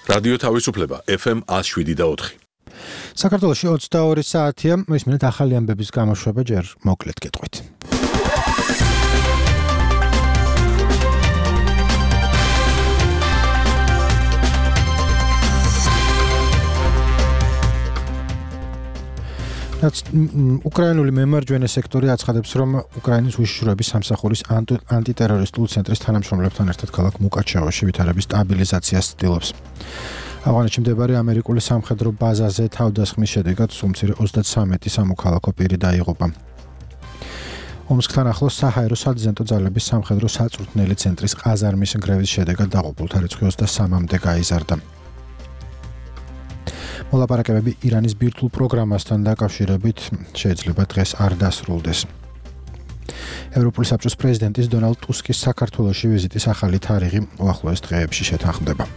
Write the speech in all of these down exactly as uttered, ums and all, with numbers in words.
რადიო თავისუფლება ეფ ემ one oh seven და four. საქართველოში ოცდაორი საათია, მისმენთ ახალი ამბების გამოშვება ჯერ მოკლედ გეტყვით. უკრაინული მემარჯვენე სექტორი აცხადებს, რომ უკრაინის უშიშროების სამსახურის ანტიტერორისტულ ცენტრის თანამშრომლებთან ერთად ქალაქ მუკაჩევოში ვითარების სტაბილიზაციას ცდილობს. ავღანეთში მდებარე ამერიკული სამხედრო ბაზაზე თავდასხმის შედეგად სულ ოცდათვრამეტი სამოქალაქო პირი დაიღუპა. ომსკთან ახლოს საჰაერო სადიზანტო ძალების სამხედრო საწვრთნელი ცენტრის ყაზარმის ნგრევის შედეგად დაღუპულთა რიცხვი ოცდასამამდე გაიზარდა. მოლაპარაკებები ირანის ბირთვულ პროგრამასთან დაკავშირებით შეიძლება დღეს არ დასრულდეს. ევროპული საბჭოს პრეზიდენტის დონალდ ტუსკის საქართველოში ვიზიტის ახალი თარიღი უახლოეს დღეებში შეთანხმდება.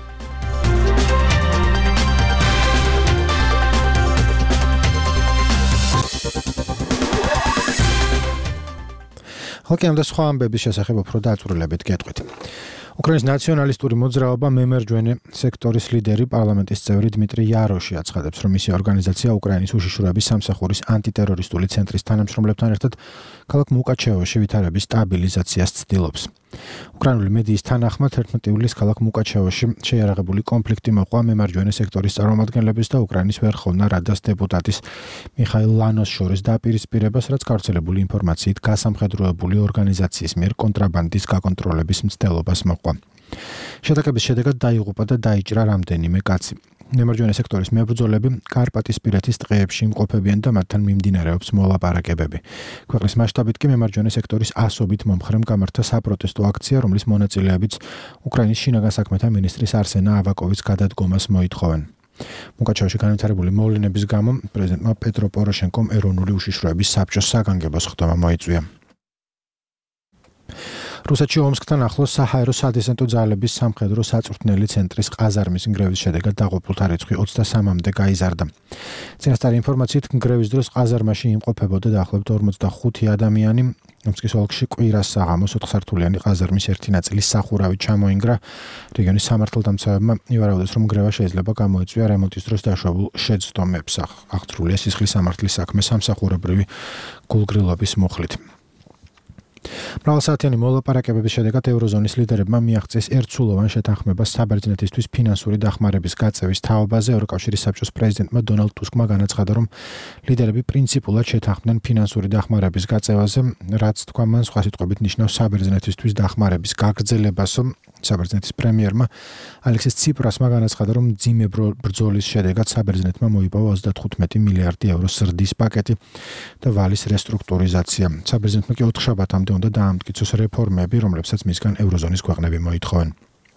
ხალხი ამ და სხვა ამბების შესახებ უფრო დაწვრილებით გეტყვით. უკრაინის ნაციონალისტური მოძრაობა მემარჯვენე სექტორის ლიდერი პარლამენტის წევრი დმიტრი იაროში აცხადებს, რომ მისი ორგანიზაცია უკრაინის უშიშროების სამსახურის ანტიტერორისტული ცენტრის თანამშრომლებთან ერთად ქალაქ მუკაჩევოში ვითარების სტაბილიზაციას ცდილობს. უკრაინული მედიის თანახმად ერთმეტი ივლისს ქალაქ მუკაჩევოში შეიარაღებული კონფლიქტი მოყვა მემარჯვენე სექტორის წარმომადგენლების და უკრაინის ვერხოვნა რადას დეპუტატის მიხაილ ლანოს შორის დაპირისპირებას, რაც გავრცელებული ინფორმაციით გასამხედროებული ორგანიზაციის მიერ კონტრაბანდის გაკონტროლების მცდელობას მოყვა. შეტაკების შედეგად დაიღუპა და დაიჭრა რამდენიმე კაცი. მემარჯვენე სექტორის მებრძოლები კარპატისპირეთის ტყეებში იმყოფებიან და მათთან მიმდინარეობს მოლაპარაკებები. ქვეყნის მასშტაბით კი მემარჯვენე სექტორის ასობით მომხრემ გამართა საპროტესტო აქცია, რომლის მონაწილეებიც უკრაინის შინაგან საქმეთა მინისტრის არსენა ავაკოვის გადადგომას მოითხოვენ. მუკაჩევოში განვითარებული მოვლენების გამო პრეზიდენტმა პეტრო პოროშენკომ ეროვნული უშიშროების საბჭოს საგანგებო სხდომა მოიწვია. რუსეთში ომსკთან ახლოს საჰაერო სადიზანტო ძალების სამხედრო საწვრთნელი ცენტრის ყაზარმის ნგრევის შედეგად დაღუპულთა რიცხვი ოცდასამამდე გაიზარდა. წინასწარი ინფორმაციით ნგრევის დროს ყაზარმაში იმყოფებოდა დაახლოებით ორმოცდახუთი ადამიანი. ომსკის ოლქში კვირას საღამოს ოთხსართულიანი ყაზარმის ერთი ნაწილის სახურავი ჩამოინგრა. რეგიონის სამართალდამცავებმა ივარაუდეს, რომ ნგრევა შეიძლება გამოიწვია რემონტის დროს დაშვებულ შეცდომებს. აღძრულია სისხლის სამართლის საქმე სამსახურებრივი გულგრილობის მუხლით. მრავალსაათიანი მოლაპარაკებების შედეგად ევროზონის ლიდერებმა მიაღწიეს ერთსულოვან შეთანხმებას საბერძნეთისთვის ფინანსური დახმარების გაწევის თაობაზე. ევროკავშირის საბჭოს პრეზიდენტმა დონალდ ტუსკმა განაცხადა, რომ ლიდერები პრინციპულად შეთანხმდნენ ფინანსური დახმარების გაწევაზე, რაც თქვა მან სხვა სიტყვებით ნიშნავს საბერძნეთისთვის დახმარების გაგრძელებას. საბერძნეთის პრემიერმა ალექსის ციპრასმა განაცხადა, რომ მძიმე ბრძოლის შედეგად საბერძნეთმა მოიპოვა ოცდათხუთმეტი მილიარდი ევროს ზრდის პაკეტი და ვალის რესტრუქტურიზაცია. საბერძნეთმა კი ოთხშაბათამდე უნდა დაამტკიცოს რეფორმები, რომლებსაც მისგან ევროზონის ქვეყნები მოითხოვენ.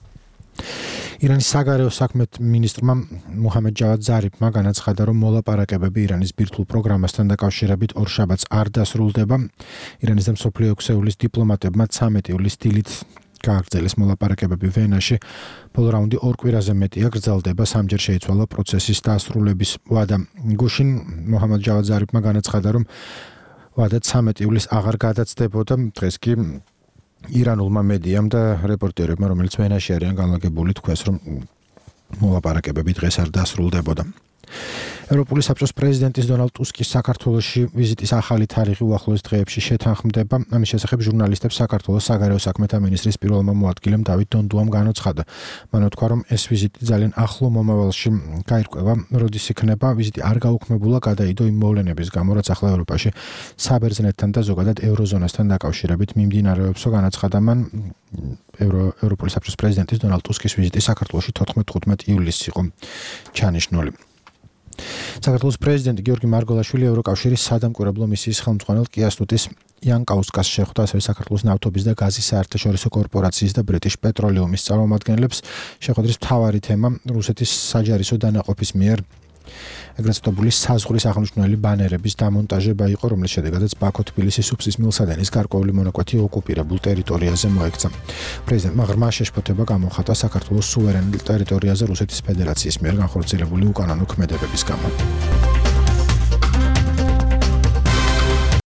ირანის საგარეო საქმეთა მინისტრმა მუჰამედ ჯავად ზარიფმა განაცხადა, რომ მოლაპარაკებები ირანის ბირთვულ პროგრამასთან დაკავშირებით ორშაბათს არ დასრულდება. ირანის და მსოფლიო ექვსეულის დიპლომატებმა ცამეტი ივლისს დილით გააგრძელეს მოლაპარაკებები ვენაში. ბოლო რაუნდი ორ კვირაზე მეტია გრძელდება, სამჯერ შეიცვალა პროცესის დასრულების ვადა. გუშინ მუჰამედ ჯავად ზარიფმა განაცხადა, რომ ვადა ცამეტი ივლისს აღარ გადაცდებოდა. დღეს კი ირანულმა მედიამ და რეპორტერებმა, რომელიც ვენაში არიან განლაგებული, თქვეს, რომ მოლაპარაკებები დღეს არ დასრულდებოდა. ევროპული საბჭოს პრეზიდენტის დონალდ ტუსკის საქართველოში ვიზიტის ახალი თარიღი უახლოეს დღეებში შეთანხმდება. ამის შესახებ ჟურნალისტებს საქართველოს საგარეო საქმეთა მინისტრის პირველმა მოადგილემ დავით დონდუამ განაცხადა. მან თქვა, რომ ეს ვიზიტი ძალიან ახლო მომავალში გაირკვევა, როდის იქნება. ვიზიტი არ გაუქმებულა გადაიდო იმ მოვლენების გამო, რაც ახლა ევროპაში საბერძნეთთან და ზოგადად ევროზონასთან დაკავშირებით მიმდინარეობსო. განაცხადა მან, ევროპული საბჭოს პრეზიდენტის დონალდ ტუსკის ვიზიტი საქართველოში თოთხმეტ ივლისს იყო ჩანიშნული. საქართველოს პრეზიდენტი გიორგი მარგოლაშვილი ევროკავშირის სადამკვირვებლო მისიის ხელმძღვანელ კიასტუტის იანკაუსკას შეხვდა, ასევე საქართველოს ნავთობის და გაზის საერთაშორისო კორპორაციის და ბრიტიშ პეტროლიუმის წარმომადგენლებს. შეხვედრის მთავარი თემა რუსეთის საჯარისო დანაყოფის მიერ ეგრეთ წოდებული საზღვრის აღნიშნული ბანერების დამონტაჟება იყო, რომლის შედეგადაც ბაქო-თბილისის სუფსის მილსადენის გარკვეული მონაკვეთი ოკუპირებულ ტერიტორიაზე მოექცა. პრეზიდენტმა ღრმა შეშფოთება გამოხატა საქართველოს სუვერენულ ტერიტორიაზე რუსეთის ფედერაციის მიერ განხორციელებული უკანონო ქმედებების გამო.